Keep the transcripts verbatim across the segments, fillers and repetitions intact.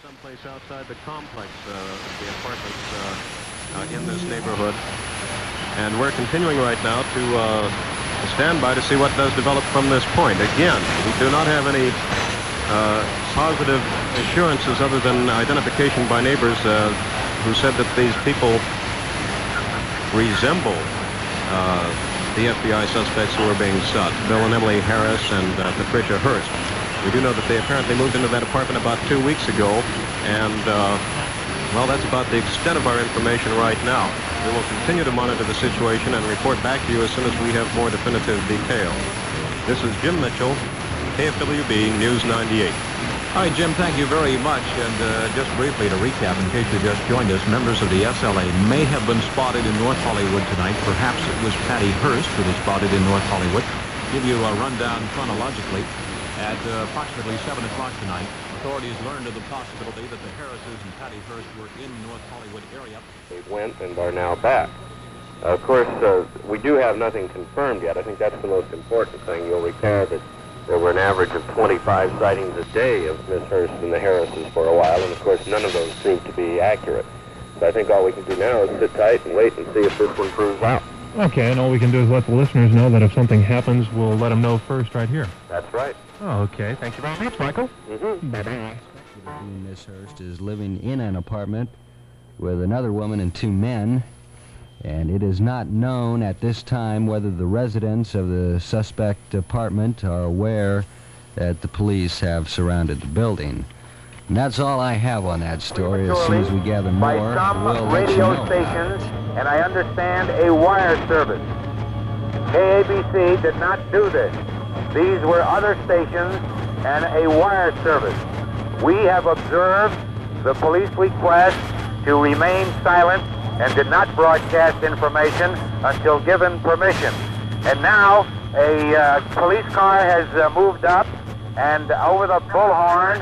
someplace outside the complex, uh, the apartments uh, uh, in this neighborhood. And we're continuing right now to uh, stand by to see what does develop from this point. Again, we do not have any uh, positive assurances other than identification by neighbors uh, who said that these people resemble uh, the F B I suspects who are being sought, Bill and Emily Harris and uh, Patricia Hearst. We do know that they apparently moved into that apartment about two weeks ago, and, uh, well, that's about the extent of our information right now. We will continue to monitor the situation and report back to you as soon as we have more definitive detail. This is Jim Mitchell, K F W B News ninety-eight. Hi, Jim, thank you very much. And uh, just briefly to recap, in case you just joined us, members of the S L A may have been spotted in North Hollywood tonight. Perhaps it was Patty Hearst who was spotted in North Hollywood. Give you a rundown chronologically. At uh, approximately seven o'clock tonight, authorities learned of the possibility that the Harrises and Patty Hearst were in North Hollywood area. They went and are now back. Uh, of course, uh, we do have nothing confirmed yet. I think that's the most important thing. You'll recall that there were an average of twenty-five sightings a day of Miss Hearst and the Harrises for a while, and of course none of those proved to be accurate. So I think all we can do now is sit tight and wait and see if this one proves out. Okay, and all we can do is let the listeners know that if something happens, we'll let them know first right here. That's right. Oh, okay. Thank you very much, Michael. Mm-hmm. Bye-bye. Miss Hearst is living in an apartment with another woman and two men, and it is not known at this time whether the residents of the suspect apartment are aware that the police have surrounded the building. And that's all I have on that story. As soon as we gather more, by some we'll let you radio know. stations, and I understand a wire service. K A B C did not do this. These were other stations and a wire service. We have observed the police request to remain silent and did not broadcast information until given permission. And now a uh, police car has uh, moved up, and over the bullhorn,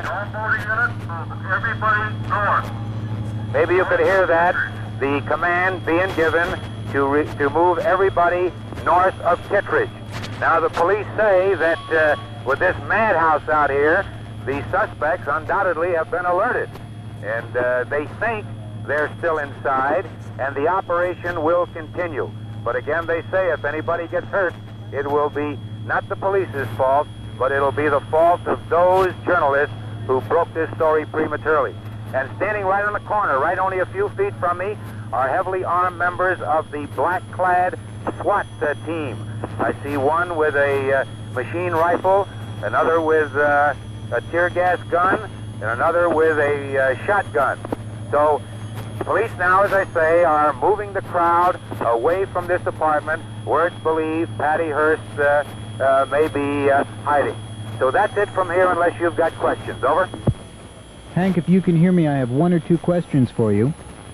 everybody north. Maybe you could hear that, the command being given to, re to move everybody north of Kittredge. Now, the police say that uh, with this madhouse out here, the suspects undoubtedly have been alerted. And uh, they think they're still inside, and the operation will continue. But again, they say if anybody gets hurt, it will be not the police's fault, but it'll be the fault of those journalists who broke this story prematurely. And standing right on the corner, right only a few feet from me, are heavily armed members of the black-clad SWAT uh, team. I see one with a uh, machine rifle, another with uh, a tear gas gun, and another with a uh, shotgun. So police now, as I say, are moving the crowd away from this apartment where it's believed Patty Hearst uh, uh, may be uh, hiding. So that's it from here unless you've got questions. Over. Hank, if you can hear me, I have one or two questions for you.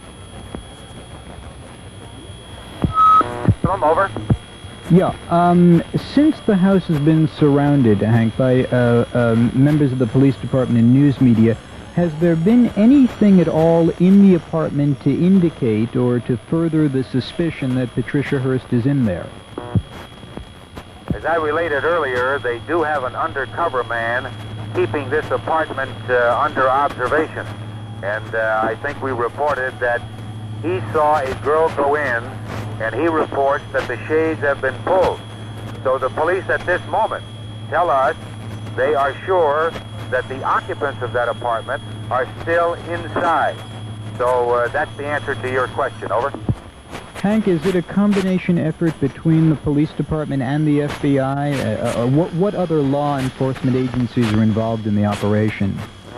Come over. Yeah, um, since the house has been surrounded, Hank, by uh, uh, members of the police department and news media, has there been anything at all in the apartment to indicate or to further the suspicion that Patricia Hearst is in there? As I related earlier, they do have an undercover man keeping this apartment uh, under observation. And uh, I think we reported that he saw a girl go in, and he reports that the shades have been pulled. So the police at this moment tell us they are sure that the occupants of that apartment are still inside. So uh, that's the answer to your question. Over. Hank, is it a combination effort between the police department and the F B I? Uh, uh, what, what other law enforcement agencies are involved in the operation?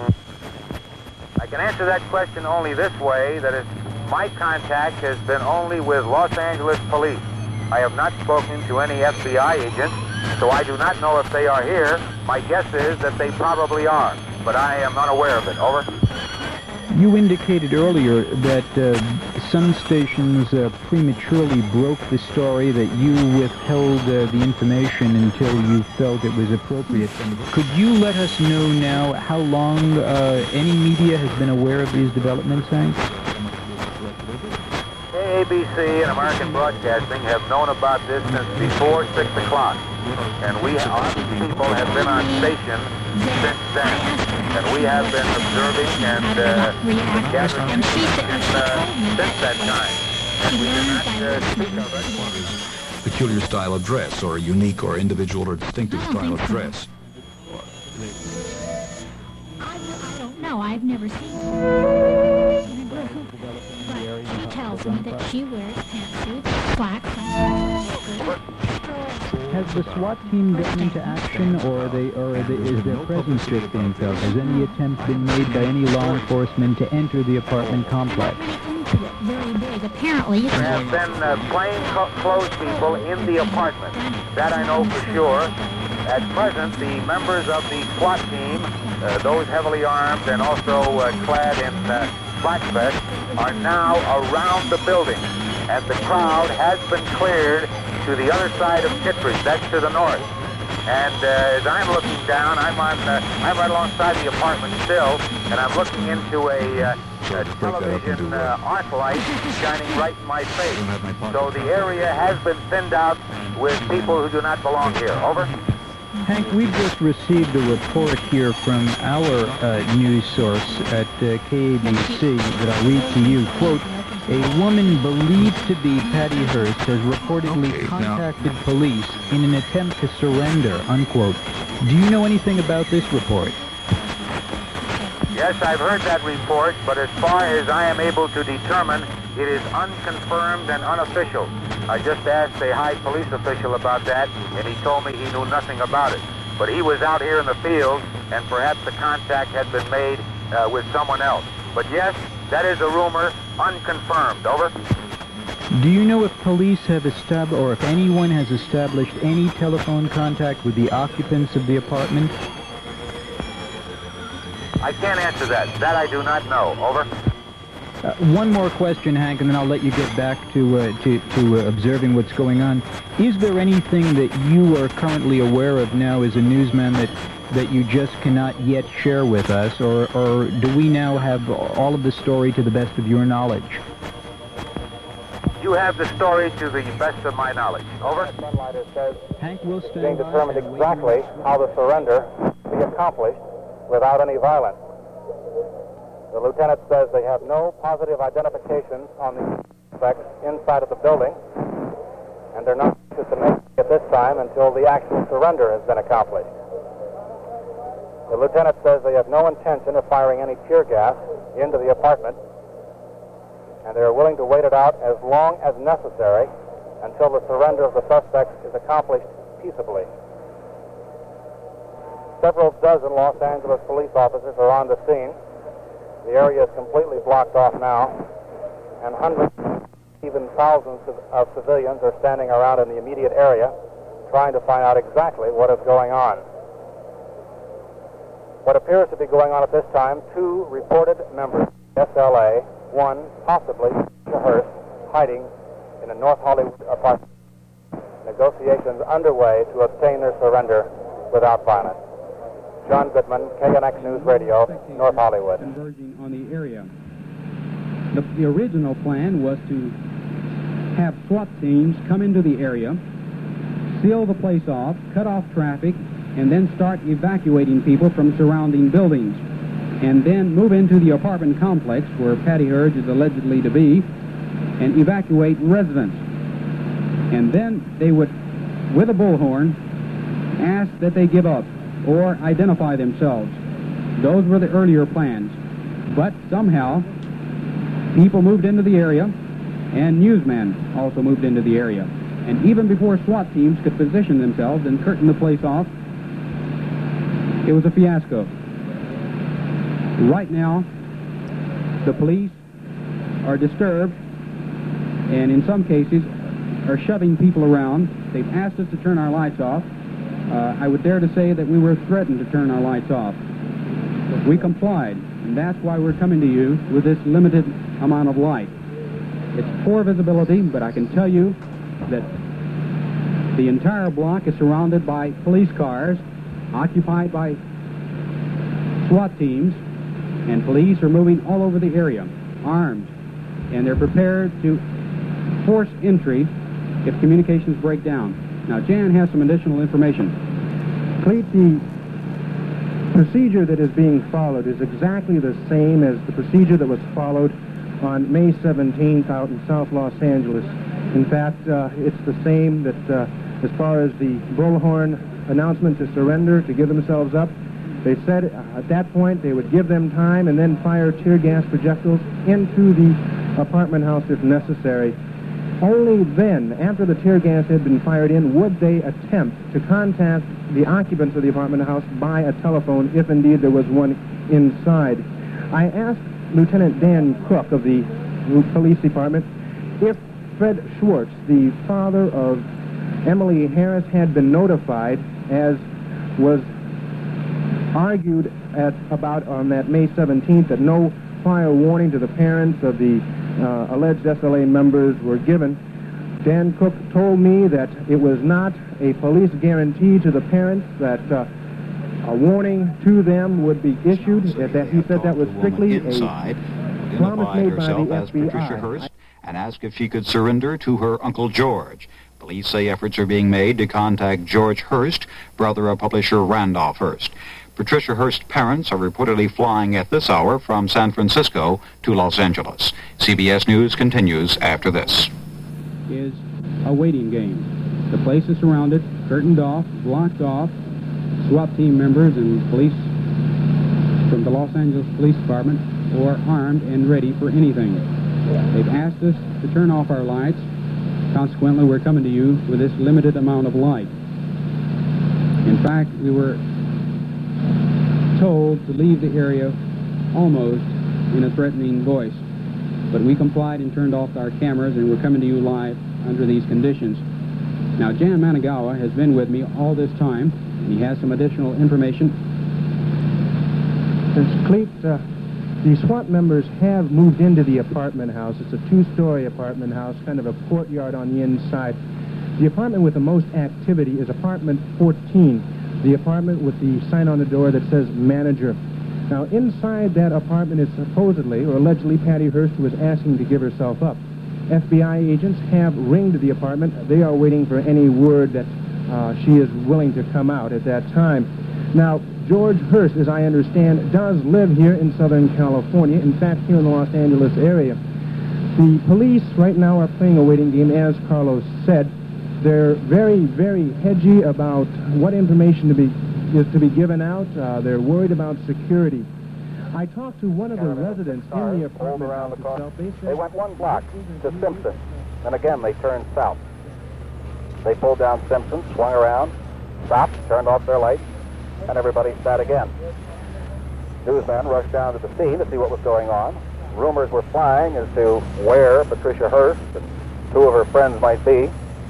I can answer that question only this way, that it's, my contact has been only with Los Angeles police. I have not spoken to any F B I agents, so I do not know if they are here. My guess is that they probably are, but I am unaware of it. Over. You indicated earlier that uh, some stations uh, prematurely broke the story, that you withheld uh, the information until you felt it was appropriate. Could you let us know now how long uh, any media has been aware of these developments, Hank? K A B C and American Broadcasting have known about this since before six o'clock. And we, our people, have been on station since then. and we have been observing and uh, gathering information uh, since that time. And we do not uh, speak of it. Peculiar style of dress, or a unique or individual or distinctive style of dress. I, I don't know. I've never seen her. But she tells me that she wears pantsuits, slacks, and Has the SWAT team gotten into action, or are they, or are they, is their presence just being felt? Has any attempt been made by any law enforcement to enter the apartment complex? Very big. Apparently, you There have been uh, plain clothes people in the apartment. That I know for sure. At present, the members of the SWAT team, uh, those heavily armed and also uh, clad in uh, black vests, are now around the building, and the crowd has been cleared to the other side of Kittredge. That's to the north. And uh, as I'm looking down, I'm on, uh, I'm right alongside the apartment still, and I'm looking into a, uh, a television uh, arc light shining right in my face. So the area has been thinned out with people who do not belong here. Over. Hank, we've just received a report here from our uh, news source at uh, K A B C that I'll read to you. Quote, a woman believed to be Patty Hearst has reportedly Okay, contacted police in an attempt to surrender, unquote. Do you know anything about this report? Yes, I've heard that report, but as far as I am able to determine, it is unconfirmed and unofficial. I just asked a high police official about that, and he told me he knew nothing about it. But he was out here in the field, and perhaps the contact had been made uh, with someone else. But yes, that is a rumor, unconfirmed. Over. Do you know if police have established, or if anyone has established any telephone contact with the occupants of the apartment? I can't answer that. That I do not know. Over. Uh, one more question, Hank, and then I'll let you get back to uh, to, to uh, observing what's going on. Is there anything that you are currently aware of now as a newsman that that you just cannot yet share with us, or, or do we now have all of the story to the best of your knowledge? You have the story to the best of my knowledge. Over. Sunlighter says Hank will it's stand being by determined and wait. exactly how the surrender will be accomplished without any violence. The lieutenant says they have no positive identifications on the suspects inside of the building, and they're not anxious to make it at this time until the actual surrender has been accomplished. The lieutenant says they have no intention of firing any tear gas into the apartment, and they are willing to wait it out as long as necessary until the surrender of the suspects is accomplished peaceably. Several dozen Los Angeles police officers are on the scene. The area is completely blocked off now, and hundreds, even thousands of, of civilians are standing around in the immediate area trying to find out exactly what is going on. What appears to be going on at this time, two reported members of the S L A, one possibly Hearst, hiding in a North Hollywood apartment. Negotiations underway to obtain their surrender without violence. John Goodman, K N X News Radio, North Hollywood. Converging on the area. The, the original plan was to have SWAT teams come into the area, seal the place off, cut off traffic, and then start evacuating people from surrounding buildings, and then move into the apartment complex where Patty Hearst is allegedly to be, and evacuate residents. And then they would, with a bullhorn, ask that they give up or identify themselves. Those were the earlier plans. But somehow, people moved into the area, and newsmen also moved into the area. And even before SWAT teams could position themselves and curtain the place off, it was a fiasco. Right now, the police are disturbed, and in some cases are shoving people around. They've asked us to turn our lights off. Uh, I would dare to say that we were threatened to turn our lights off. We complied, and that's why we're coming to you with this limited amount of light. It's poor visibility, but I can tell you that the entire block is surrounded by police cars, occupied by SWAT teams, and police are moving all over the area, armed, and they're prepared to force entry if communications break down. Now, Jan has some additional information. Clete, the procedure that is being followed is exactly the same as the procedure that was followed on May seventeenth out in South Los Angeles. In fact, uh, it's the same that uh, as far as the bullhorn announcement to surrender, to give themselves up, they said uh, at that point they would give them time and then fire tear gas projectiles into the apartment house if necessary. Only then, after the tear gas had been fired in, would they attempt to contact the occupants of the apartment house by a telephone, if indeed there was one inside. I asked Lieutenant Dan Cook of the police department if Fred Schwartz, the father of Emily Harris, had been notified, as was argued at about on that May seventeenth, that no prior warning to the parents of the uh, alleged S L A members were given. Dan Cook told me that it was not a police guarantee to the parents that uh, a warning to them would be issued. That he said that was strictly inside, a promise made by the as F B I. Patricia Hearst and asked if she could surrender to her Uncle George. Police say efforts are being made to contact George Hearst, brother of publisher Randolph Hearst. Patricia Hearst's parents are reportedly flying at this hour from San Francisco to Los Angeles. C B S News continues after this. Is a waiting game. The place is surrounded, curtained off, blocked off. SWAT team members and police from the Los Angeles Police Department are armed and ready for anything. They've asked us to turn off our lights. Consequently, we're coming to you with this limited amount of light. In fact, we were told to leave the area almost in a threatening voice. But we complied and turned off our cameras, and we're coming to you live under these conditions. Now, Jan Managawa has been with me all this time, and he has some additional information. Mister Cleet, uh, the SWAT members have moved into the apartment house. It's a two-story apartment house, kind of a courtyard on the inside. The apartment with the most activity is apartment fourteen, the apartment with the sign on the door that says manager. Now, inside that apartment is supposedly or allegedly Patty Hearst, who is asking to give herself up. F B I agents have ringed the apartment. They are waiting for any word that uh, she is willing to come out at that time. Now, George Hearst, as I understand, does live here in Southern California, in fact, here in the Los Angeles area. The police right now are playing a waiting game, as Carlos said. They're very, very hedgy about what information to be is to be given out. Uh, they're worried about security. I talked to one of the residents in the apartment house itself. They, they went one block to Simpson, and again they turned south. They pulled down Simpson, swung around, stopped, turned off their lights, and everybody sat again. Newsmen rushed down to the scene to see what was going on. Rumors were flying as to where Patricia Hearst and two of her friends might be,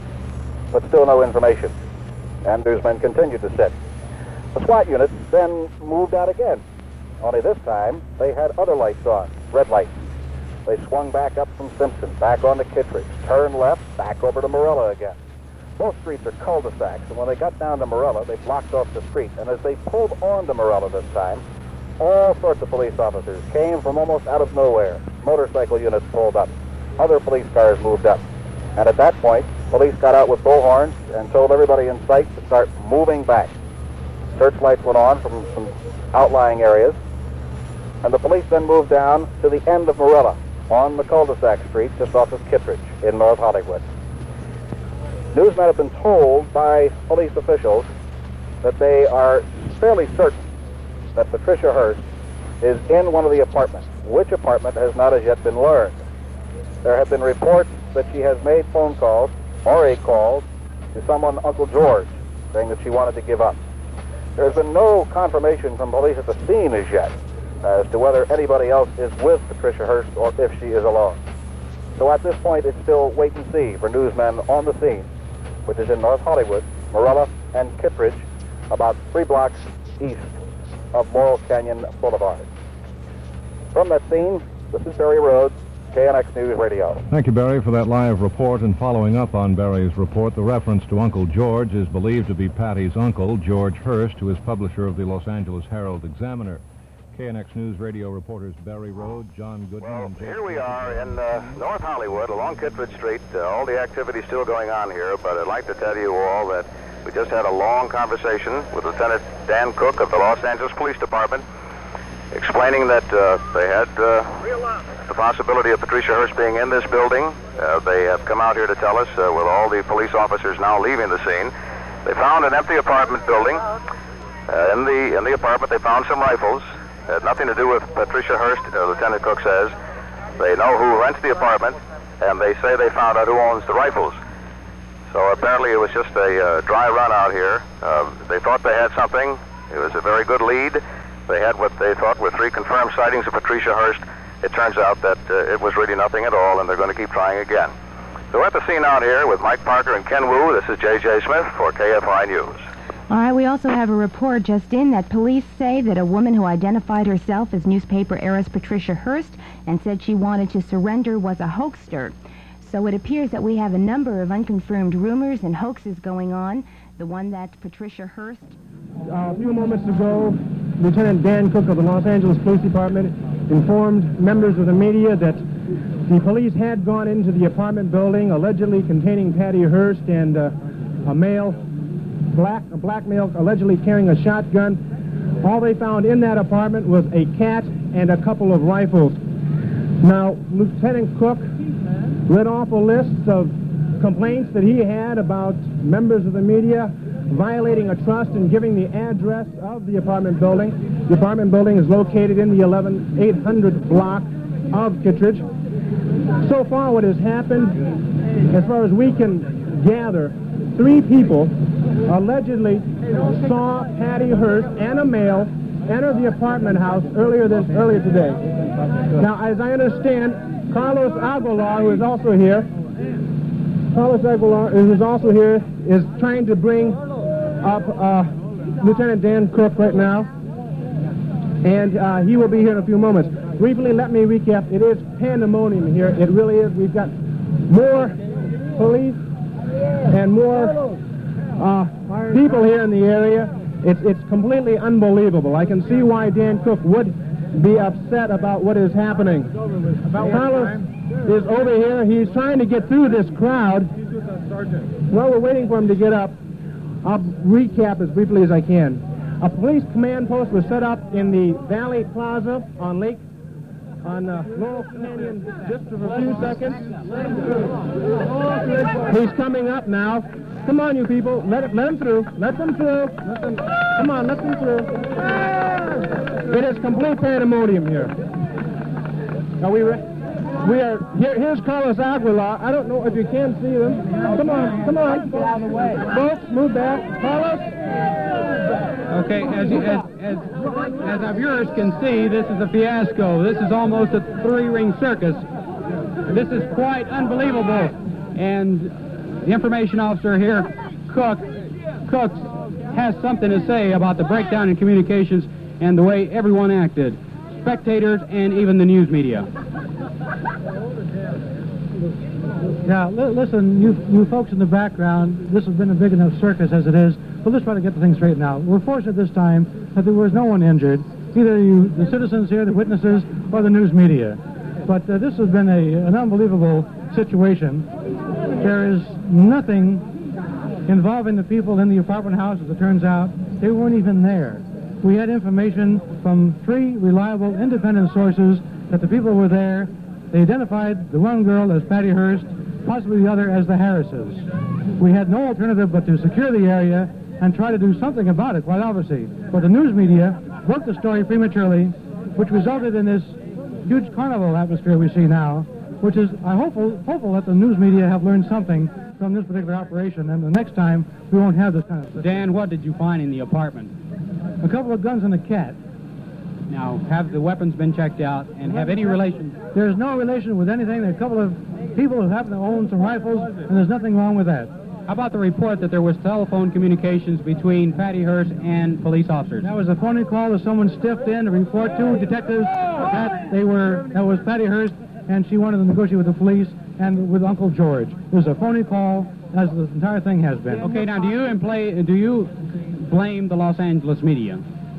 but still no information. And newsmen continued to sit. The SWAT unit then moved out again. Only this time, they had other lights on, red lights. They swung back up from Simpson, back onto Kittredge, turned left, back over to Morella again. Both streets are cul-de-sacs, and when they got down to Morella, they blocked off the street. And as they pulled onto Morella this time, all sorts of police officers came from almost out of nowhere. Motorcycle units pulled up. Other police cars moved up. And at that point, police got out with bullhorns and told everybody in sight to start moving back. Searchlights went on from some outlying areas, and the police then moved down to the end of Morella on the cul-de-sac street just off of Kittredge in North Hollywood. Newsmen have been told by police officials that they are fairly certain that Patricia Hearst is in one of the apartments. Which apartment has not as yet been learned. There have been reports that she has made phone calls or a call to someone, Uncle George, saying that she wanted to give up. There's been no confirmation from police at the scene as yet as to whether anybody else is with Patricia Hearst or if she is alone. So at this point, it's still wait and see for newsmen on the scene, which is in North Hollywood, Morella, and Kittredge, about three blocks east of Laurel Canyon Boulevard. From that scene, this is Barry Rhodes, K N X News Radio. Thank you, Barry, for that live report. And following up on Barry's report, the reference to Uncle George is believed to be Patty's uncle, George Hearst, who is publisher of the Los Angeles Herald Examiner. K N X News Radio reporters Barry Rhodes, John Goodman, well, and Jake. Here we are in uh, North Hollywood along Kittredge Street. Uh, all the activity still going on here, but I'd like to tell you all that We just had a long conversation with Lieutenant Dan Cook of the Los Angeles Police Department, explaining that uh, they had uh, the possibility of Patricia Hearst being in this building. Uh, they have come out here to tell us, uh, with all the police officers now leaving the scene, they found an empty apartment building. Uh, in the in the apartment, they found some rifles. It had nothing to do with Patricia Hearst, uh, Lieutenant Cook says. They know who rents the apartment, and they say they found out who owns the rifles. So apparently it was just a uh, dry run out here. Uh, they thought they had something. It was a very good lead. They had what they thought were three confirmed sightings of Patricia Hearst. It turns out that uh, it was really nothing at all, and they're going to keep trying again. So we're at the scene out here with Mike Parker and Ken Wu. This is J J Smith for K F I News. All right, we also have a report just in that police say that a woman who identified herself as newspaper heiress Patricia Hearst and said she wanted to surrender was a hoaxer. So it appears that we have a number of unconfirmed rumors and hoaxes going on. The one that Patricia Hearst... Uh, a few moments ago, Lieutenant Dan Cook of the Los Angeles Police Department informed members of the media that the police had gone into the apartment building allegedly containing Patty Hearst and uh, a male, black, a black male allegedly carrying a shotgun. All they found in that apartment was a cat and a couple of rifles. Now, Lieutenant Cook read off a list of complaints that he had about members of the media violating a trust and giving the address of the apartment building. The apartment building is located in the eleven eight hundred block of Kittredge. So far what has happened, as far as we can gather, three people allegedly saw Patty Hearst and a male enter the apartment house earlier this earlier today. Now, as I understand, Carlos Aguilar, who is also here, Carlos Aguilar, who is also here, is trying to bring up uh, Lieutenant Dan Cook right now, and uh, he will be here in a few moments. Briefly, let me recap. It is pandemonium here. It really is. We've got more police and more uh, people here in the area. It's, it's completely unbelievable. I can see why Dan Cook would be upset about what is happening. Carlos is over here. He's trying to get through this crowd. Well, we're waiting for him to get up. I'll recap as briefly as I can. A police command post was set up in the Valley Plaza on Lake, on uh, Laurel Canyon, just for a few seconds. He's coming up now. Come on, you people. Let, it, let him through. Let them through. Let them, come on, let them through. It is complete pandemonium here. Are we ready? We are here. Here's Carlos Aguilar. I don't know if you can see them. Come on, come on. Get out of the way. Folks, move back. Carlos. Okay, as, you, as, as, as our viewers can see, this is a fiasco. This is almost a three-ring circus. This is quite unbelievable. And the information officer here, Cook, Cook, has something to say about the breakdown in communications and the way everyone acted, spectators and even the news media. Now, li listen, you, you folks in the background, this has been a big enough circus as it is, but let's try to get the thing straightened out. We're fortunate this time that there was no one injured, either you, the citizens here, the witnesses, or the news media. But uh, this has been a, an unbelievable situation. There is nothing involving the people in the apartment house, as it turns out. They weren't even there. We had information from three reliable independent sources that the people were there. They identified the one girl as Patty Hearst, possibly the other as the Harrises. We had no alternative but to secure the area and try to do something about it, quite obviously. But the news media broke the story prematurely, which resulted in this huge carnival atmosphere we see now, which is, I'm hopeful, hopeful that the news media have learned something from this particular operation, and the next time we won't have this kind of stuff. Dan, what did you find in the apartment? A couple of guns and a cat. Now, have the weapons been checked out, and have any relation? There's no relation with anything. There are a couple of people who happen to own some rifles, and there's nothing wrong with that. How about the report that there was telephone communications between Patty Hearst and police officers? That was a phony call that someone stiffed in to report to detectives that they were, that was Patty Hearst, and she wanted to negotiate with the police and with Uncle George. It was a phony call, as the entire thing has been. Okay, now do you imply, do you blame the Los Angeles media?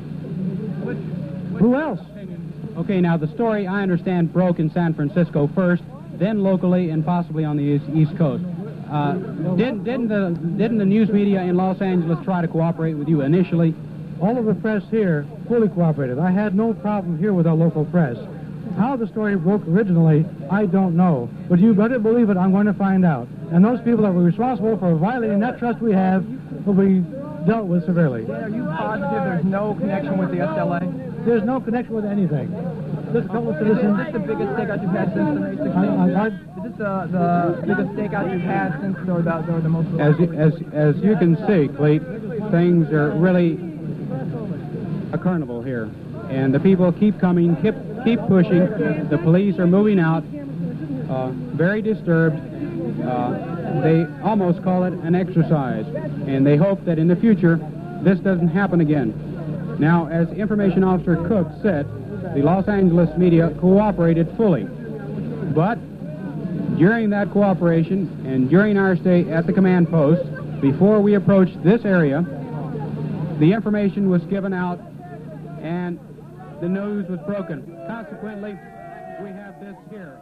Who else? Okay, now the story, I understand, broke in San Francisco first, then locally and possibly on the East, East Coast. Uh, didn't didn't the didn't the news media in Los Angeles try to cooperate with you initially? All of the press here fully cooperated. I had no problem here with our local press. How the story broke originally, I don't know. But you better believe it, I'm going to find out. And those people that were responsible for violating that trust we have will be dealt with severely. Are you positive there's no connection with the S L A? There's no connection with anything. This fellow citizen... Is this the biggest stakeout you've had since the May sixteenth? I, I, I, Is this the, the biggest stakeout you've had since or the, or the most... As, as, as you can see, Cleet, things are really a carnival here. And the people keep coming, keep, keep pushing. The police are moving out, uh, very disturbed. Uh, they almost call it an exercise. And they hope that in the future, this doesn't happen again. Now, as Information Officer Cook said, the Los Angeles media cooperated fully. But during that cooperation and during our stay at the command post, before we approached this area, the information was given out and the news was broken. Consequently, we have this here.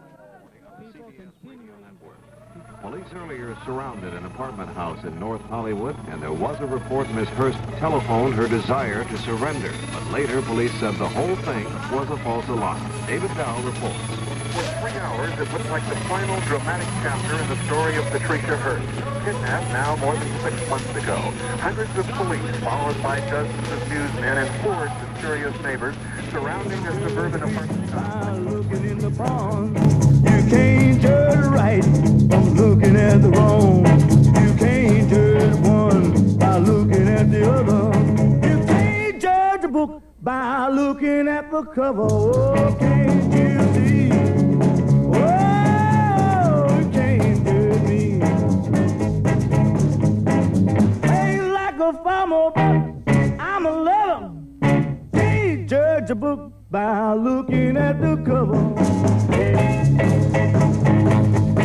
Police earlier surrounded an apartment house in North Hollywood, and there was a report Miss Hurst telephoned her desire to surrender. But later, police said the whole thing was a false alarm. David Dow reports. For three hours, it looked like the final dramatic chapter in the story of Patricia Hearst, kidnapped now more than six months ago. Hundreds of police, followed by dozens of newsmen and hordes of curious neighbors, surrounding a suburban apartment complex. You can't judge right from looking at the wrong. You can't judge one by looking at the other. You can't judge a book by looking at the cover. Oh, can't you see? Oh, you can't judge me. Ain't like a farmer, but I'm a lover. Can't judge a book by looking at the cover.